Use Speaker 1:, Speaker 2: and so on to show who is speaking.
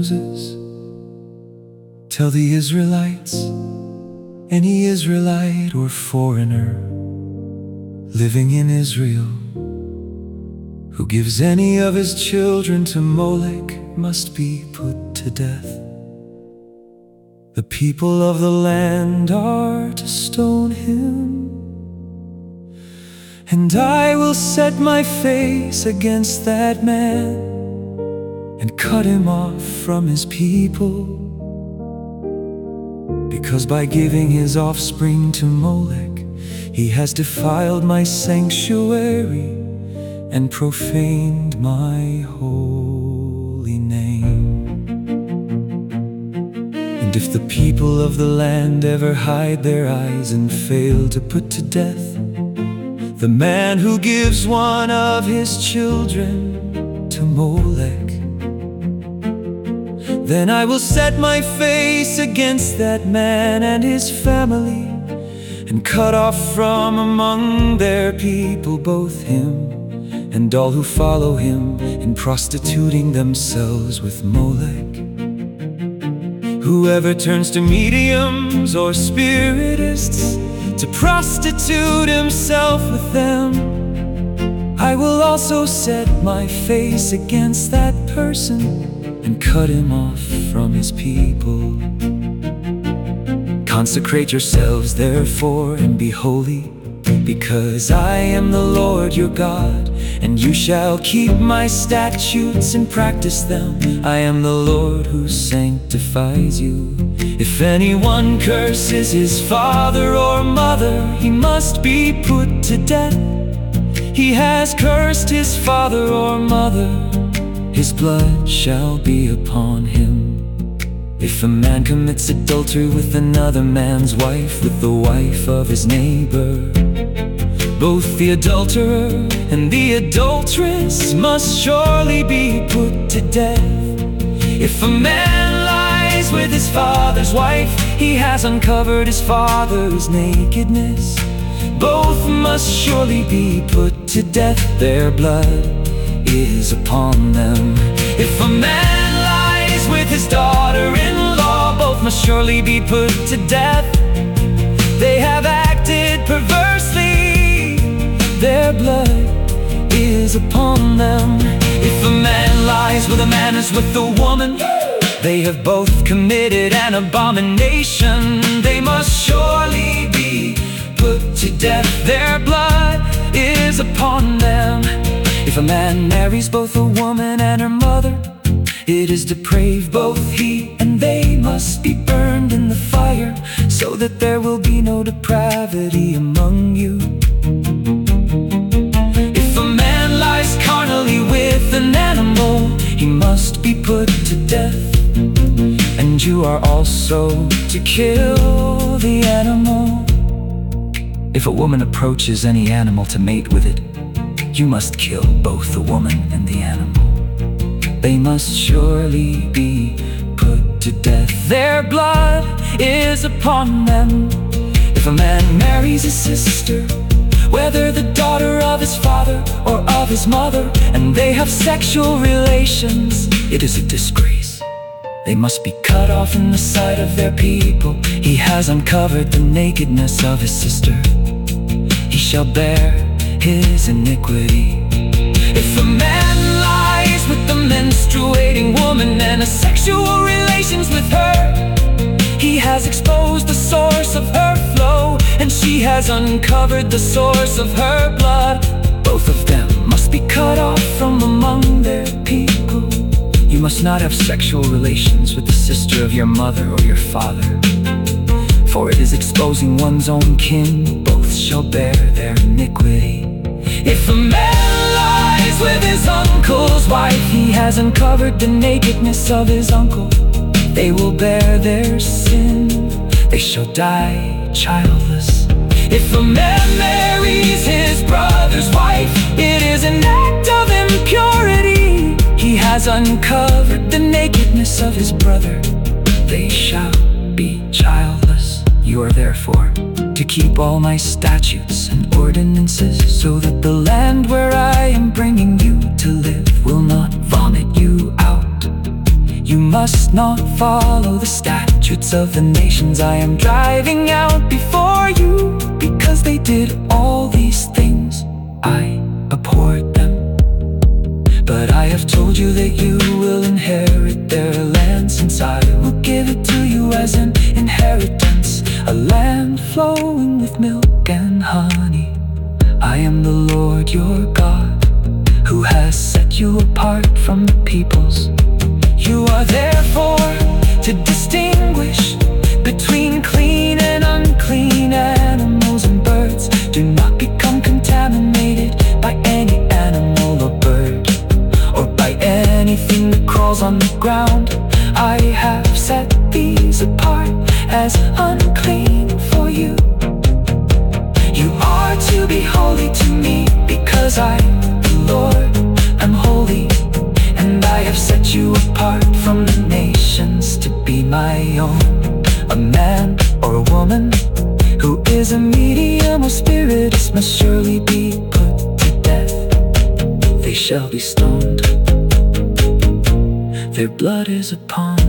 Speaker 1: Moses, tell the Israelites, any Israelite or foreigner living in Israel, who gives any of his children to Molech must be put to death. The people of the land are to stone him, and I will set my face against that man and cut him off from his people, because by giving his offspring to Molech, he has defiled my sanctuary and profaned my holy name. And if the people of the land ever hide their eyes and fail to put to death the man who gives one of his children to Molech, then I will set my face against that man and his family, and cut off from among their people both him and all who follow him in prostituting themselves with Molech. Whoever turns to mediums or spiritists to prostitute himself with them, I will also set my face against that person and cut him off from his people. Consecrate yourselves therefore and be holy, because I am the Lord your God, and you shall keep my statutes and practice them. I am the Lord who sanctifies you. If anyone curses his father or mother, he must be put to death. He has cursed his father or mother, his blood shall be upon him. If a man commits adultery with another man's wife, with the wife of his neighbor, both the adulterer and the adulteress must surely be put to death. If a man lies with his father's wife, he has uncovered his father's nakedness. Both must surely be put to death. Their blood is upon them. If a man lies with his daughter-in-law, both must surely be put to death. They have acted perversely. Their blood is upon them. If a man lies with a man as with a woman, they have both committed an abomination. They must surely be put to death. Their blood is upon them. If a man marries both a woman and her mother, it is depraved. Both he and they must be burned in the fire, so that there will be no depravity among you. If a man lies carnally with an animal, he must be put to death. And you are also to kill the animal. If a woman approaches any animal to mate with it, you must kill both the woman and the animal. They must surely be put to death. Their blood is upon them. If a man marries his sister, whether the daughter of his father or of his mother, and they have sexual relations, it is a disgrace. They must be cut off in the sight of their people. He has uncovered the nakedness of his sister. He shall bear his iniquity. If a man lies with the menstruating woman and has sexual relations with her, he has exposed the source of her flow, and she has uncovered the source of her blood. Both of them must be cut off from among their people. You must not have sexual relations with the sister of your mother or your father, for it is exposing one's own kin. Both shall bear their iniquity. If a man lies with his uncle's wife, he has uncovered the nakedness of his uncle. They will bear their sin. They shall die childless. If a man marries his brother's wife, it is an act of impurity. He has uncovered the nakedness of his brother. They shall be childless. You are therefore to keep all my statutes and ordinances, so that the land where I am bringing you to live will not vomit you out. You must not follow the statutes of the nations I am driving out before you. Because they did all these things, I abhorred them. But I have told you that you will inherit their land, since I will give it to you as an inheritance, a land flowing with milk and honey. I am the Lord your God, who has set you apart from the peoples. You are therefore to distinguish between clean and unclean animals and birds. Do not become contaminated by any animal or bird, or by anything that crawls on the ground. I have set these apart as unclean for you. You are to be holy to me, because I, the Lord, am holy. And I have set you apart from the nations to be my own. A man or a woman who is a medium or spiritist must surely be put to death. They shall be stoned. Their blood is upon